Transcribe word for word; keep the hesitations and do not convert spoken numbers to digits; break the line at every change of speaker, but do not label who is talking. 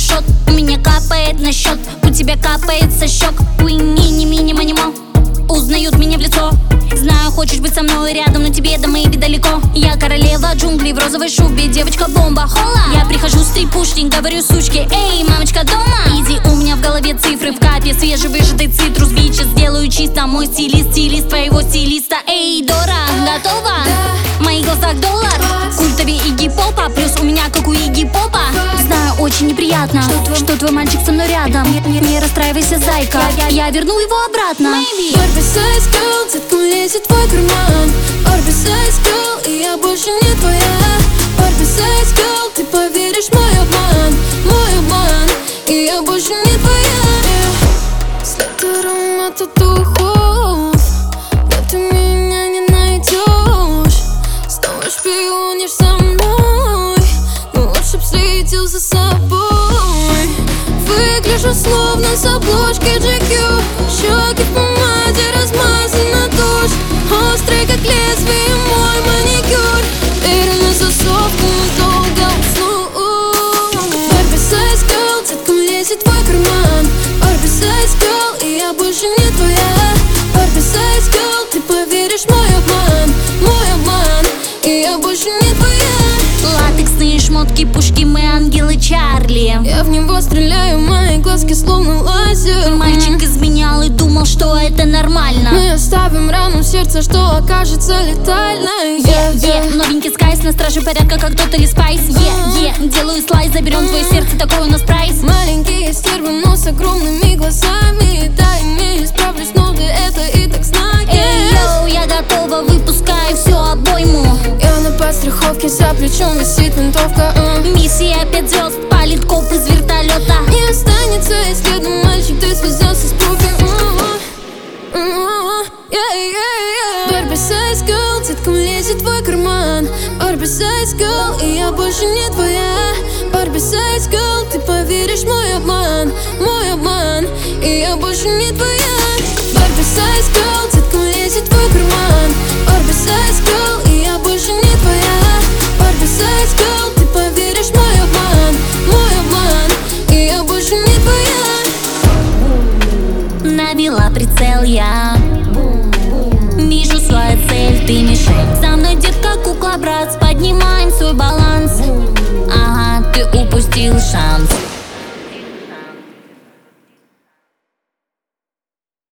шот, у меня капает на счет, у тебя капает со щек. Уини, мини, манимо, узнают меня в лицо. Знаю, хочешь быть со мной рядом, но тебе до моей далеко. Я королева джунглей в розовой шубе, девочка-бомба, хола. Я прихожу с трипушник, говорю сучке: эй, мамочка дома? Иди, у меня в голове цифры в капе, свежевыжатый цитрус. Бичес сделаю чисто, мой стилист, стилист твоего стилиста. Эй, Дора, готова?
Да.
В моих глазах доллар, культовее Игги Попа, плюс у меня как у Игги Попа. Знаю, очень неприятно, что твой, что твой мальчик со мной рядом. Не, не, не расстраивайся, зайка, я, я, я верну его обратно.
Барби Size Girl, детка, лезет в твой карман. Барби Size Girl, и я больше не твоя. Барби Size Girl, ты поверишь в мой обман, мой обман, и я больше не твоя. След аромата духов, да ты меня не найдешь. Снова шпионишь за мной, но лучше б следил за собой. Выгляжу словно с обложки джи кью. Щеки в помаде, размазана тушь, острый как лезвие мой маникюр. Дверь на засовку, долго усну. Барби Size Girl, детка, лезет в твой карман. Барби Size Girl, и я больше не твоя. Барби Size Girl, ты поверишь в мой обман, мой обман, и я больше не твоя.
Латексные шмотки, пушки, мы ангелы Чарли.
Я в него стреляю, мои глазки словно лазер.
Мальчик изменял и думал, что это нормально.
Мы оставим рану в сердце, что окажется летальной.
Yeah, yeah. Новенький скайс, на страже порядка, как Тотали Спайс. Yeah, yeah. Делаю слайс, заберем твое сердце, такой у нас прайс.
Маленькие стервы, но с огромными глазами. Да, не справлюсь, но ты это и так знаешь.
Эй, йоу, я готова, выпускаю всю обойму.
Я на подстраховке, за плечом висит винтовка. uh.
Миссия пять звезд, палит коп из вертолета.
Не останется и следа, мальчик, ты связался с профи. Барби Size Girl, детка, лезет в твой карман. Барби Size Girl, и я больше не твоя. Барби Size Girl, ты поверишь в мой обман, мой обман, и я больше не твоя. Барби Size Girl, детка, лезет в твой карман. Барби Size Girl, и я больше не твоя. Барби Size Girl, ты поверишь в мой обман, мой обман, и я больше не твоя.
Навела прицел я, вижу свою цель, ты мишень. Со мной, детка, кукла, брат, поднимаем свой баланс. Ага, ты упустил шанс.